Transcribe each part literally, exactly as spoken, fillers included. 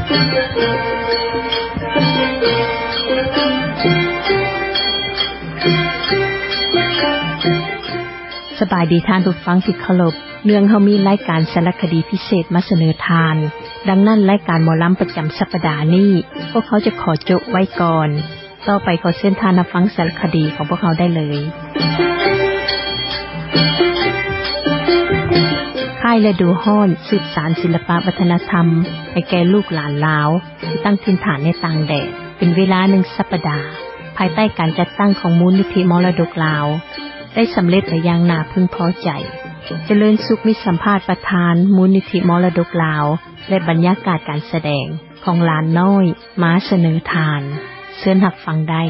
สบายดีท่านผู้ฟังที่เคารพเนื่องเฮามีรายการสารคดีพิเศษมาเสนอทานดังนั้นรายการหมอลำประจำสัปดาห์นี้พวกเขาจะขอจบไว้ก่อนต่อไปขอเชิญท่านรับฟังสารคดีของพวกเขาได้เลยค่ายฤดูฮ้อนสืบสานศิลปวัฒนธรรมให้แก่ลูกหลานลาวที่ตั้งถิ่นฐานในต่างแดนเป็นเวลาหนึ่งสัปดาห์ภายใต้การจัดตั้งของมูลนิธิมรดกลาวได้สำเร็จไปอย่างน่าพึงพอใจเจริญสุขมีสัมภาษณ์ประธานมูลนิธิมรดกลาวและบรรยากาศการแสดงของหลานน้อยมาเสนอทานเชิญรับฟังได้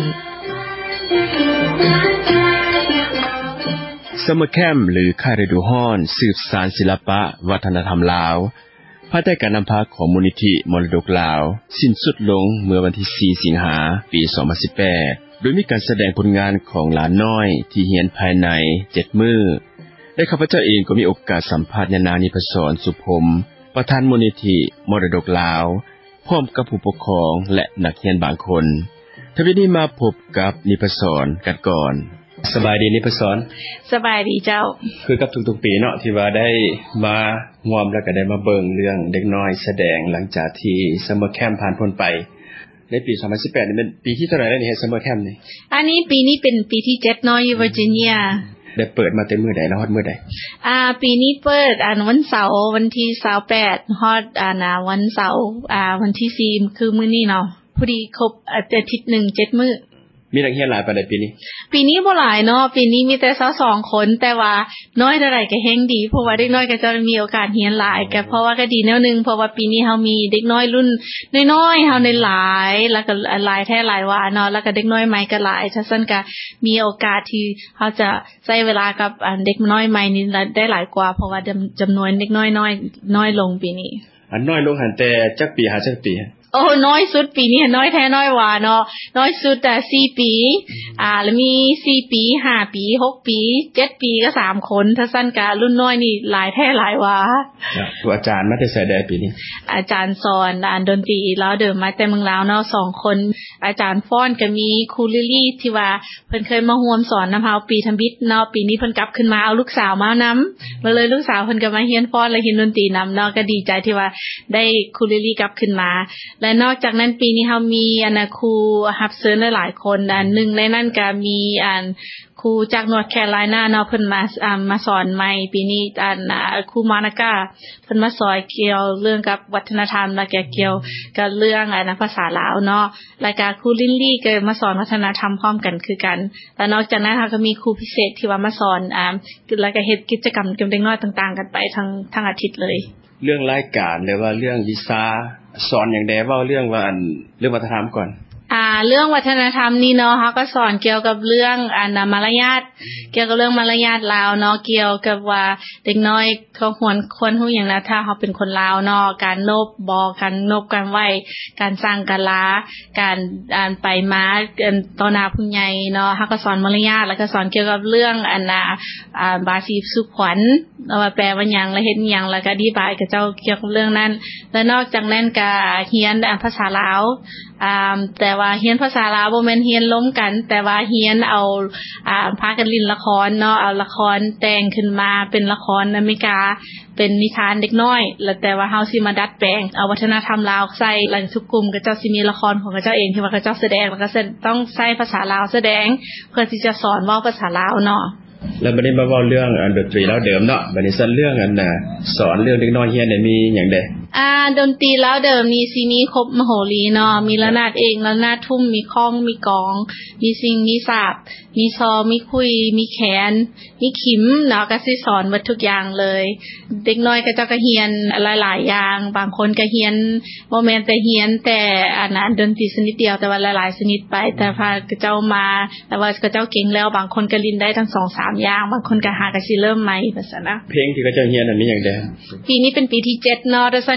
ซัมเมอร์แคมป์หรือค่ายฤดูฮ้อนสืบสานศิลปะวัฒนธรรมลาวภายใต้การนำพาของมูลนิธิมรดกลาวสิ้นสุดลงเมื่อวันที่สี่สิงหาคมปีสองพันสิบแปดโดยมีการแสดงผลงานของหลานน้อยที่เรียนภายในเจ็ดมื้อและข้าพเจ้าเองก็มีโอกาสสัมภาษณ์ยานานิพศรสุพรมประธานมูลนิธิมรดกลาวพร้อมกับผู้ปกครองและนักเรียนบางคนทวีนี้มาพบกับนิพศรกันก่อนสบายดีนิพศรสบายดีเจ้าคือกับทุกๆปีเนาะที่ว่าได้มาร่วมแล้วก็ได้มาเบิ่งเรื่องเด็กน้อยแสดงหลังจากที่ซัมเมอร์แคมป์ผ่านพ้นไปในปีสองพันสิบแปดนี่เป็นปีที่เท่าไหร่แล้วนี่เฮ็ดซัมเมอร์แคมป์นี่อันนี้ปีนี้เป็นปีที่เจ็ดเนาะอยู่เวอร์จิเนียได้เปิดมาแต่มื้อใดแล้วฮอดมื้อใดอ่าปีนี้เปิดอันวันเสาร์วันที่ยี่สิบแปดฮอดอ่านะวันเสาร์อ่าวันที่สี่คือมื้อนี้เนาะพอดีครบอาทิตย์นึงเจ็ดมื้อมีนักเรียนหลายปานใดปีนี้ปีนี้บ่หลายเนาะปีนี้มีแต่สองคนแต่ว่าน้อยเท่าใดก็แฮงดีเพราะว่าเด็กน้อยก็จะมีโอกาสเรียนหลายก็เพราะว่าก็ดีแนวนึงเพราะว่าปีนี้เฮามีเด็กน้อยรุ่นน้อยๆเฮาได้หลายแล้วก็หลายแท้หลายว่าเนาะแล้วก็เด็กน้อยใหม่ก็หลายฉะนั้นก็มีโอกาสที่เฮาจะใช้เวลากับเด็กน้อยใหม่นี่ได้หลายกว่าเพราะว่าจำนวนเด็กน้อยน้อยน้อยลงปีนี้อันน้อยลงหันแต่จักปีหาจักปีโอ้น้อยสุดปีนี้น้อยแท้น้อยว่าเนาะน้อยสุดแต่สี่ปีอ่าแล้วมีสี่ปีห้าปีหกปีเจ็ดปีก็สามคนถ้าสั้นกะรุ่นน้อยนี่หลายแท้หลายว่าตัวอาจารย์มาแต่ไสได้ปีนี้อาจารย์สอนอ่านดนตรีแล้วเดิมมาแต่เมืองลาวเนาะสองคนอาจารย์ฟ้อนก็มีครูลิลี่ที่ว่าเพิ่นเคยมาร่วมสอนนำเฮาปีทำบิดเนาะปีนี้เพิ่นกลับขึ้นมาเอาลูกสาวมานำมาเลยลูกสาวเพิ่นก็มาเรียนฟ้อนและเรียนดนตรีนำเนาะก็ดีใจที่ว่าได้ครูลิลี่กลับขึ้นมาและนอกจากนั้นปีนี้เฮามีอันครูรับเชิญหลายๆคนอันนึงในนั้นก็มีอันครูจากนอร์ทแคโรไลนาเนาะเพิ่นมาอ่ามาสอนใหม่ปีนี้อันครูมานากาเพิ่นมาสอนเกี่ยวเรื่องกับวัฒนธรรมและเกี่ยวกับเรื่องอันภาษาลาวเนาะแล้วก็ครูลินลี่ก็มาสอนวัฒนธรรมพร้อมกันคือกันแล้วนอกจากนั้นเฮาก็มีครูพิเศษที่ว่ามาสอนอ่าแล้วก็เฮ็ดกิจกรรมกับเด็กน้อยต่างๆกันไปทั้งทั้งอาทิตย์เลยเรื่องรายการหรือว่าเรื่องวิชาสอนอย่างใดเว้าเรื่องว่าอันเรื่องวัฒนธรรมก่อนอ่าเรื่องวัฒนธรรมนี่เนาะเฮาก็สอนเกี่ยวกับเรื่องอันมารยาทเกี่ยวกับเรื่องมารยาทลาวเนาะเกี่ยวกับว่าเด็กน้อยเขาควรควรฮู้หยังนะถ้าเฮาเป็นคนลาวเนาะการนบบ่การนบกันไหว้การสร้างกะลาการอ่านไปมาต่อหน้าผู้ใหญ่เนาะเฮาก็สอนมารยาทแล้วก็สอนเกี่ยวกับเรื่องอันน่ะอ่าบาสีสุขวัญว่าแปลว่าหยังและเฮ็ดหยังแล้วก็อธิบายกับเจ้าเกี่ยวกับเรื่องนั้นและนอกจากนั้นก็เรียนภาษาลาวอ่าแต่ว่าเรียนภาษาลาวบ่แม่นเรียนล้มกันแต่ว่าเรียนเอาอ่าพากันเล่นละครเนาะเอาละครแต่งขึ้นมาเป็นละครอเมริกาเป็นนิทานเด็กน้อยแล้วแต่ว่าเฮาสิมาดัดแปลงเอาวัฒนธรรมลาวใส่แล้วทุกกลุ่มก็เจ้าสิมีละครของเขาเจ้าเองที่ว่าเขาเจ้าแสดงแล้วก็ต้องใช้ภาษาลาวแสดงเพื่อที่จะสอนเว้าภาษาลาวเนาะแล้วบัดนี้มาเว้าเรื่องอันดนตรีแล้วเดิมเนาะบัดนี้ซั่นเรื่องอันน่ะสอนเรื่องเด็กน้อยเรียนได้มีหยังใดอ่าดนตรีแล้วเดิมมีสิมีครบมโหรีเนาะมีระนาดเองระนาดทุ่มมีค้องมีกองมีซิงมีสาบมีซอมีคุยมีแขนมีขิมเนาะก็สิสอนหมดทุกอย่างเลยเด็กน้อยก็เจ้าก็เรียนหลายๆอย่างบางคนก็เรียนบ่แม่นแต่เรียนแต่อันนั้นดนตรีชนิดเดียวแต่ว่าหลายๆชนิดไปแต่พาเจ้ามาแต่ว่าเจ้าเก่งแล้วบางคนก็เรียนได้ทั้ง สองสาม อย่างบางคนก็หาก็สิเริ่มใหม่ว่าซั่นนะเพลงที่เขาเจ้าเรียนอันนี้หยังใดปีนี้เป็นปีที่เจ็ดเนาะดังนั้น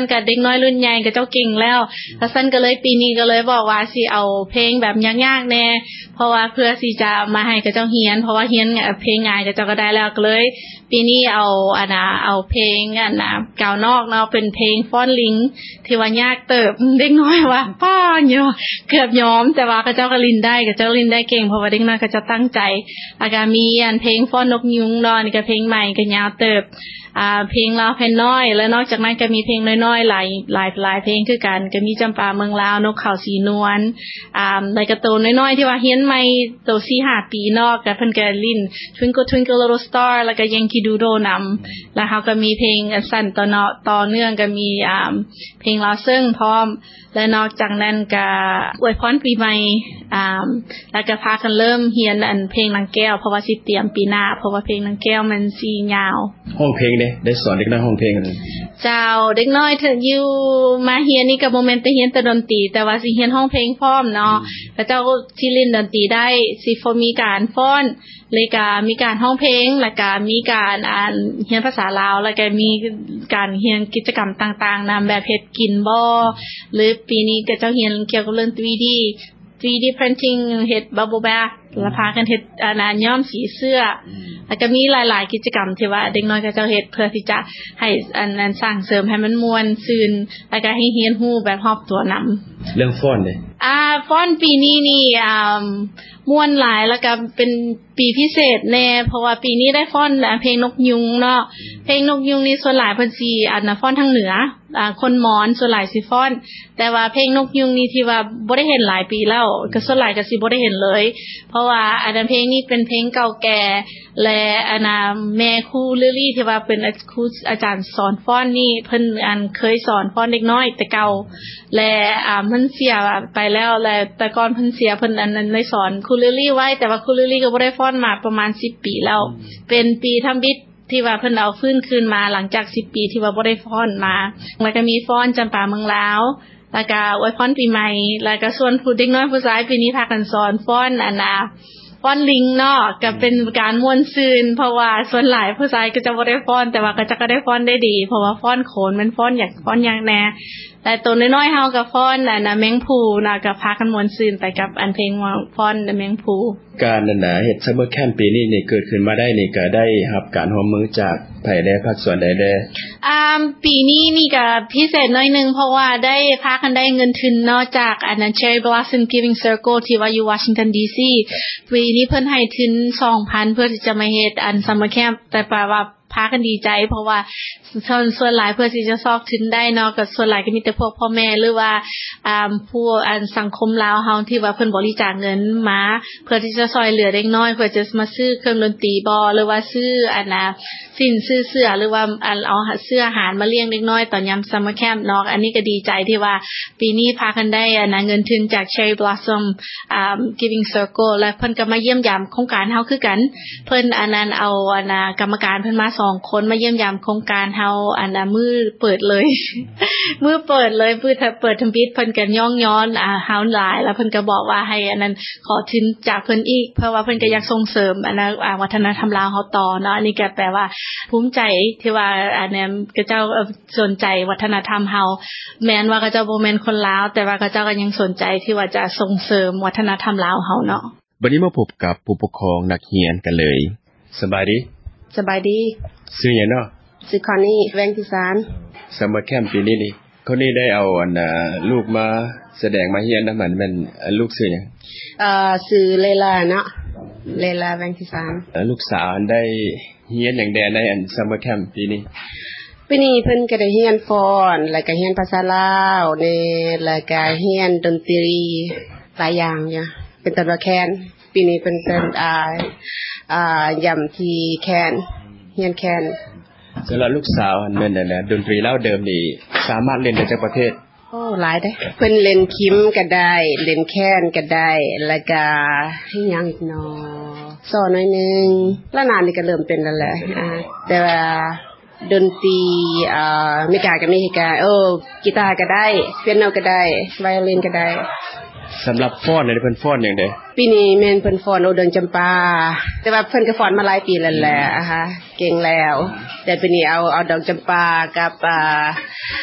ก็เด็กน้อยรุ่นใหญ่ก็เจ้าเก่งแล้วถ้าซั่นก็เลยปีนี้ก็เลยบอกว่าสิเอาเพลงแบบยากๆแน่เพราะว่าเพื่อสิจะมาให้กับเจ้าเรียนเพราะว่าเรียนเพลงง่ายก็เจ้าก็ได้แล้วก็เลยปีนี้เอาอันน่ะเอาเพลงอันน่ะกาวนอกเนาะเป็นเพลงฟ้อนลิงที่ว่ายากเติบเด็กน้อยว่าป้อนอยู่เกือบยอมแต่ว่าเขาเจ้าก็ลินได้ก็เจ้าลินได้เก่งเพราะว่าเด็กน้อยก็จะตั้งใจแล้วก็มีอันเพลงฟ้อนนกยุงเนาะนี่ก็เพลงใหม่ก็ยาวเติบอ่าเพลงลาวเพลงน้อยแล้วนอกจากนั้นก็มีเพลงน้อยๆหลายหลายหลายเพลงคือกันก็มีจำปาเมืองลาวนกเขาสีนวลอ่าแล้วก็โตน้อยๆที่ว่าเฮียนใหม่โต สี่ห้า ปีนอกก็เพิ่นก็ลิ้น Twinkle Twinkle Little Star แล้วก็ Yankee Doodle นำแล้วเฮาก็มีเพลงสั้นต่อเนาะต่อเนื่องก็มีอ่าเพลงลาวซึ่งพร้อมและนอกจากนั้นก็อวยพรปีใหม่อ่าแล้วก็พากันเริ่มเรียนอันเพลงนางแก้วเพราะว่าสิเตรียมปีหน้าเพราะว่าเพลงนางแก้วมันสิยาวห้องเพลงเด้ได้สอนเด็กน้อยห้องเพลงกันเจ้าเด็กน้อยถึงอยู่มาเรียนนี่ก็บ่แม่นแต่เรียนแต่ดนตรีแต่ว่าสิเรียนห้องเพลงพร้อมเนาะแล้วเจ้าสิเล่นดนตรีได้สิฟมีการฟ้อนเลยก็มีการห้องเพลงแล้วก็มีการอ่านเรียนภาษาลาวแล้วก็มีการเรียนกิจกรรมต่างๆนำแบบเฮ็ดกินบ่หรือปีนี้ก็เจ้าเรียนเกี่ยวกับเรื่อง ทรี ดี ทรี ดี printing เฮ็ด bubble bath แล้วพากันเฮ็ดอันนั้นย้อมสีเสื้อแล้วก็มีหลายๆกิจกรรมที่ว่าเด็กน้อยก็เจ้าเฮ็ดเพื่อที่จะให้อันนั้นสร้างเสริมให้มันม่วนซื่นแล้วก็ให้เรียนรู้แบบรอบตัวนำเรื่องฟ้อนเด้อ่าฟ้อนปีนี้นี่อ่าม่วนหลายแล้วก็เป็นปีพิเศษแน่เพราะว่าปีนี้ได้ฟ้อนเพลงนกยุงเนาะเพลงนกยุงนี่ส่วนหลายเพิ่นสิอันน่ะฟ้อนทางเหนืออ่าคนมอญส่วนหลายสิฟ้อนแต่ว่าเพลงนกยุงนี่ที่ว่าบ่ได้เห็นหลายปีแล้วก็ส่วนหลายก็สิบ่ได้เห็นเลยเพราะว่าอันนั้นเพลงนี้เป็นเพลงเก่าแก่และอันน่ะแม่ครูลิลี่ที่ว่าเป็นครูอาจารย์สอนฟ้อนนี่เพิ่นอันเคยสอนฟ้อนเด็กน้อยแต่เก่าและอ่ามันเสียไปแล้วและแต่ก่อนเพิ่นเสียเพิ่นอันนั้นได้สอนครูลิลี่ไว้แต่ว่าครูลิลี่ก็บ่ได้ฟ้อนมาประมาณสิบปีแล้วเป็นปีทำบิดที่ว่าเพิ่นเอาฟื้นคืนมาหลังจากสิบปีที่ว่าบ่ได้ฟ้อนมาแล้วก็มีฟ้อนจำปาเมืองลาวแล้วก็อวยพรปีใหม่แล้วก็ส่วนผู้เด็กน้อยผู้ชายปีนี้พากันสอนฟ้อนอันน่ะฟ้อนลิงเนาะก็เป็นการม่วนซื่นเพราะว่าส่วนหลายผู้ชายก็จะบ่ได้ฟ้อนแต่ว่าก็จะก็ได้ฟ้อนได้ดีเพราะว่าฟ้อนโขนมันฟ้อนอยากฟ้อนอย่างแน่แต่ตัวน้อยๆเฮาก็ฟ้อนอันน่ะแมงภูน่ะก็พากันม่วนซื่นไปกับอันเพลงฟ้อนแมงภูการนั่นน่ะเฮ็ดซัมเมอร์แคมป์ปีนี้นี่เกิดขึ้นมาได้นี่ก็ได้รับการร่วมมือจากไผใดภาคส่วนใดแดอ่าปีนี้นี่ก็พิเศษหน่อยนึงเพราะว่าได้พากันได้เงินทุนเนาะจากอันนั้น Cherry Blossom Giving Circle ที่ว่าอยู่ Washington ดี ซี ปีนี้เพิ่นให้ทุน สองพัน เพื่อที่จะมาเฮ็ดอันซัมเมอร์แคมป์แต่แปลว่าพากันดีใจเพราะว่าส่วนส่วนหลายเพื่อที่จะซอกทุนได้เนาะก็ส่วนหลายก็มีแต่พวกพ่อแม่หรือว่าอ่าผู้อันสังคมลาวเฮาที่ว่าเพิ่นบริจาคเงินมาเพื่อที่จะช่วยเหลือเด็กน้อยเพื่อจะมาซื้อเครื่องดนตรีบ่หรือว่าซื้ออันน่ะสินซื้อเสื้อหรือว่าอันเอาเสื้ออาหารมาเลี้ยงเด็กน้อยตอนยามซัมเมอร์แคมป์เนาะอันนี้ก็ดีใจที่ว่าปีนี้พากันได้อันน่ะเงินทุนจาก Cherry Blossom อ่า Giving Circle และเพิ่นก็มาเยี่ยมยามโครงการเฮาคือกันเพิ่นอันนั้นเอาอันน่ะกรรมการเพิ่นมาสองคนมาเยี่ยมยามโครงการเฮาอันน่ะมื้อเปิดเลย มื้อเปิดเลยมื้อถ้าเปิดทำบิดเพิ่นก็ย่องย้อนอ่าเฮาหลายแล้วเพิ่นก็บอกว่าให้อันนั้นขอทุนจากเพิ่นอีกเพราะว่าเพิ่นก็อยากส่งเสริมอันน่ะวัฒนธรรมลาวเฮาต่อเนาะอันนี้ก็แปลว่าภูมิใจที่ว่าอันนั้นเขาเจ้าสนใจวัฒนธรรมเฮาแม้นว่าเขาเจ้าบ่แม่นคนลาวแต่ว่าเขาเจ้าก็ยังสนใจที่ว่าจะส่งเสริมวัฒนธรรมลาวเฮาเนาะบัดนี้มาพบกับผู้ปกครองนักเรียนกันเลยสบายดีสบายดีชื่อหยังเนาะชื่อคอนนี่แวงที่สามซัมเมอร์แคมป์ปีนี้นี่คนนี้ได้เอาอันน่ะลูกมาแสดงมาเรียนนำมันแม่นลูกชื่อหยังเอ่อชื่อเลลาเนาะเลลาแวงที่สามเอ่อลูกสาวได้เรียนหยังแดในอันซัมเมอร์แคมป์ปีนี้ปีนี้เพิ่นก็ได้เรียนฟ้อนแล้วก็เรียนภาษาลาวแน่แล้วก็เรียนดนตรีหลายอย่างอยู่เป็นตะว่าแคนปีนี้เพิ่นเป็นอ่าอ่าย่ำที่แคนเรียนแคนสำหรับลูกสาวนั่นน่ะดนตรีลาวเดิมนี่สามารถเล่นได้จากประเทศโอ้หลายเด้เพิ่นเล่นคิมก็ได้เล่นแคนก็ได้แล้วก็ให้หยังอีกเนาะสอนหน่อยนึงแล้วนานนี่ก็เริ่มเป็นแล้วแหละอ่าแต่ว่าดนตรีอ่าเมกาก็มีเฮกาโอ้กีตาร์ก็ได้เปียโนก็ได้ไวโอลินก็ได้สำหรับฟ้อนนี่เพิ่นฟ้อนหยังเด้ปีนี้แม่นเพิ่นฟ้อนโอเดินจำปาแต่ว่าเพิ่นก็ฟ้อนมาหลายปีแล้วแหละอ่ะฮะเก่งแล้วแต่ปีนี้เอาเอาดอกจำปากับอ่า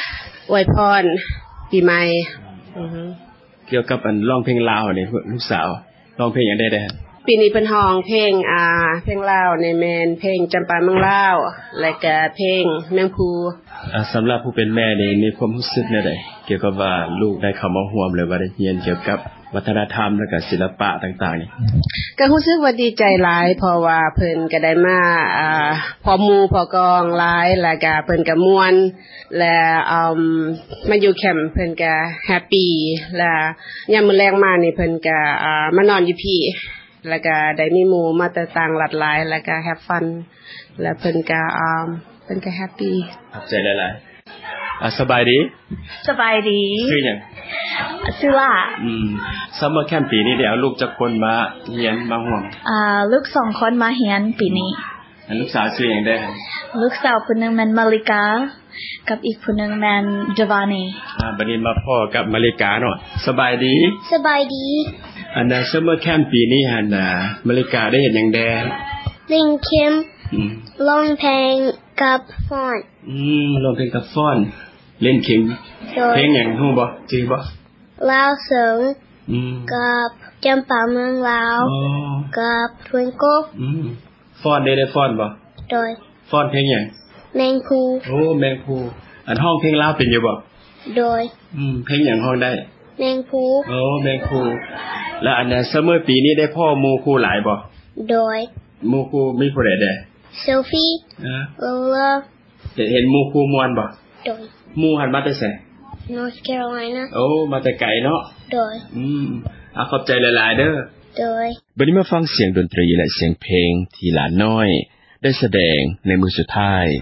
อวยพรปีใหม่อือฮึเกี่ยวกับอันร้องเพลงลาวนี่ลูกสาวร้องเพลงหยังได้ได้ปีนี้เพิ่นร้องเพลงอ่าเพลงลาวในแม่นเพลงจำปาเมืองลาวและก็เพลงแมงภูอ่าสําหรับผู้เป็นแม่นี่มีความรู้สึกแนวใดเกี่ยวกับว่าลูกได้เข้ามาร่วมหรือว่าได้เรียนเกี่ยวกับวัฒนธรรมและก็ศิลปะต่างๆนี่ก็รู้สึกว่าดีใจหลายเพราะว่าเพิ่นก็ได้มาอ่าพอหมู่พอกองหลายแล้วก็เพิ่นก็ม่วนและอืมมาอยู่แคมป์เพิ่นก็แฮปปี้และยามมื้อแลงมานี่เพิ่นก็อ่ามานอนอยู่พี่แล้วก็ได้มีหมู่มาแต่ต่างรัฐหลายแล้วก็แฮปฟันแล้วเพิ่นก็อ่าเพิ่นก็แฮปปี้ขอบใจหลายๆอ่ะสบายดีสบายดีชื่อหยังชื่อว่าอืมซัมเมอร์แคมป์ปีนี้ได้เอาลูกจักคนมาเรียนมาร่วมอ่าลูกสองคนมาเรียนปีนี้อันลูกสาวชื่อหยังได้ลูกสาวผู้นึงแม่นมาริกากับอีกผู้นึงแม่นจาวานีอ่าบัดนี้มาพ่อกับมาริกาเนาะสบายดีสบายดีอันน่ะซัมเมอร์แคมป์ปีนี้หั่นน่ะมาริกาได้เฮ็ดหยังแดเล่นเข็มอืมร้องเพลงกับฟ้อนอืมร้องเพลงกับฟ้อนเล่นเข็มเพลงหยังฮู้บ่ชื่อบ่ลาวเสิงอืมกับจำปาเมืองลาวอ๋อกับทวนโกอืมฟ้อนได้ได้ฟ้อนบ่โดยฟ้อนเพลงหยังแมงภูโอ้แมงภูอันห้องเพลงลาวเป็นอยู่บ่โดยอืมเพลงหยังห้องได้แมงภูโอ้แมงภูแล้วอันน่ะซัมเมอร์ปีนี้ได้พ่อหมู่ครูหลายบ่โดยหมู่ครูมีผู้ใดแด่โซฟีอ่าโลลาเห็นหมู่ครูม่วนบ่โดยหมู่หันมาแต่ไส North Carolina โอ้มาแต่ไกลเนาะโดยอืมอ่ะขอบใจหลายๆเด้อโดยบัดนี้มาฟังเสียงดนตรีและเสียงเพลงที่หลานน้อยได้แสดงในมื้อสุดท้าย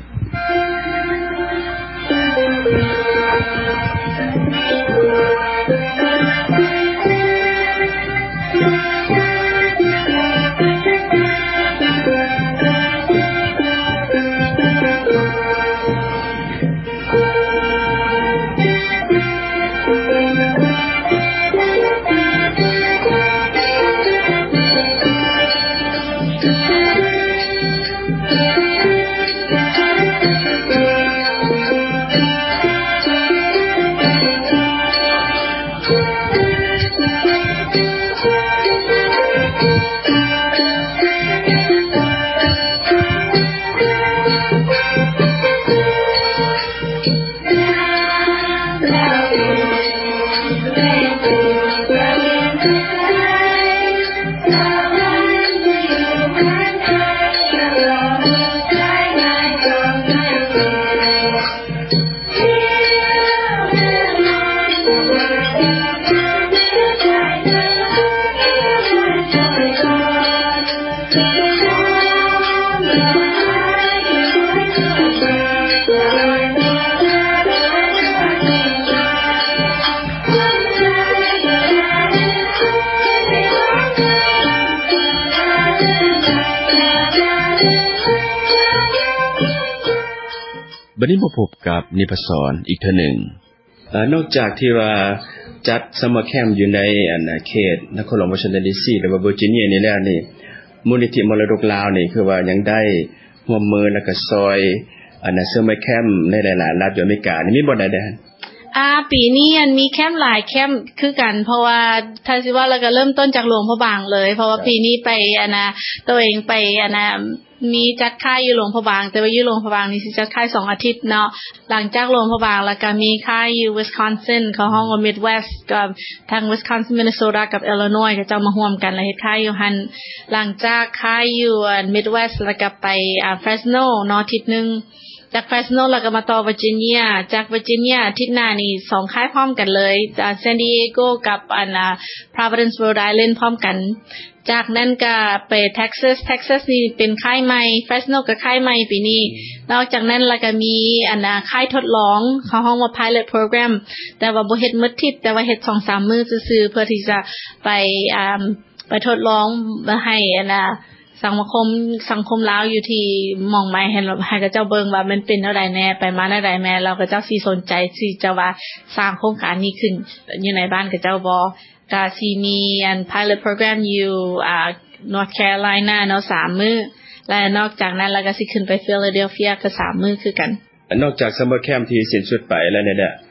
บัดนี้มาพบกับนิพศรอีกเทื่อนึงเอ่อนอกจากที่ว่าจัดซัมเมอร์แคมป์อยู่ในอันเขตนครหลวงวอชิงตันดีซีหรือว่าเวอร์จิเนียนี่แล้วนี่มูลนิธิมรดกลาวนี่คือว่ายังได้ร่วมมือแล้วก็ซอยอันซัมเมอร์แคมป์ในหลายๆรัฐอยู่อเมริกานี่มีบ่ได้ได้อ่าปีนี้อันมีแคมป์หลายแคมป์คือกันเพราะว่าถ้าสิว่าแล้วก็เริ่มต้นจากหลวงพระบางเลยเพราะว่าปีนี้ไปอันน่ะตัวเองไปอันน่ะมีจัดค่ายอยู่หลวงพระบางแต่ว่าอยู่หลวงพระบางนี่สิจัดค่ายสองอาทิตย์เนาะหลังจากหลวงพระบางแล้วก็มีค่ายอยู่ Wisconsin เขาห้องว่า Midwest กับทาง Wisconsin Minnesota กับ Illinois ก็จะมาร่วมกันแล้วเฮ็ดค่ายอยู่หั่นหลังจากค่ายอยู่ Midwest แล้วก็ไปอ่า Fresno เนาะอาทิตย์นึงจาก Fresno แล้วก็มาต่อ Virginia จาก Virginia อาทิตย์หน้านี่สองค่ายพร้อมกันเลยจาก San Diego กับอัน Providence Rhode Island พร้อมกันจากนั้นก็ไป Texas Texas นี่เป็นค่ายใหม่ Fresno ก็ค่ายใหม่ปีนี้นอกจากนั้นแล้วก็มีอันน่ะค่ายทดลองเขาห้องว่า Pilot Program แต่ว่าบ่เฮ็ดมื้อทิศแต่ว่าเฮ็ด สองสาม มื้อซื่อๆเพื่อที่จะไปอ่าไปทดลองให้อันน่ะสังคมสังคมลาวอยู่ที่มองไม่ให้ให้กับเจ้าเบิ่งว่ามันเป็นเท่าใดแน่ไปมาแนวใดแม่เราก็เจ้าสิสนใจสิจะว่าสร้างโครงการนี้ขึ้นอยู่ในบ้านกับเจ้าบ่ก็สิมีอัน Pilot Program อยู่อ่า North Carolina เนาะสามมื้อและนอกจากนั้นแล้วก็สิขึ้นไป Philadelphia ก็สามมื้อคือกันนอกจาก Summer Camp ที่สิ้นสุดไปแล้วเนี่ย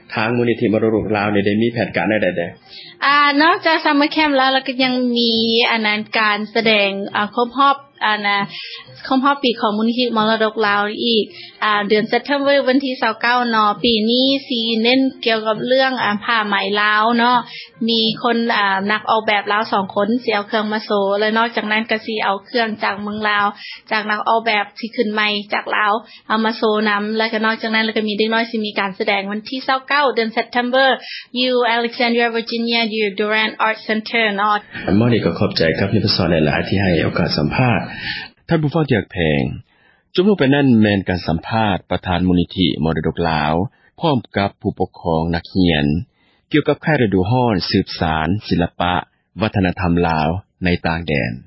ทางมูลนิธิมรดกลาวนี่ได้มีแผนการใดๆอ่านอกจากซัมเมอร์แคมป์แล้วแล้วก็ยังมีอันนั้นการแสดงอ่าครบรอบอ่านะครบรอบปีของมูลนิธิมรดกลาวอีกอ่าเดือน September วันที่ยี่สิบเก้าเนาะปีนี้สิเน้นเกี่ยวกับเรื่องอ่าผ้าไหมลาวเนาะมีคนอ่านักออกแบบลาวสองคนสิเอาเครื่องมาโชว์และนอกจากนั้นก็สิเอาเครื่องจากเมืองลาวจากนักออกแบบที่ขึ้นใหม่จากลาวเอามาโชว์นําแล้วก็นอกจากนั้นแล้วก็มีเด็กน้อยสิมีการแสดงวันที่ยี่สิบเก้าเดือน September U Alexandria Virginia U Durant Art Center เนาะอันมอนี่ก็ขอบใจครับนิพศรหลายๆที่ให้โอกาสสัมภาษณ์ท่านผู้ฟังที่รักแพงจบลงไปนั่นแม่นการสัมภาษณ์ประธานมูลนิธิมรดกลาวพร้อมกับผู้ปกครองนักเรียนเกี่ยวกับค่ายฤดูร้อนสืบสารศิลปะวัฒนธรรมลาวในต่างแดน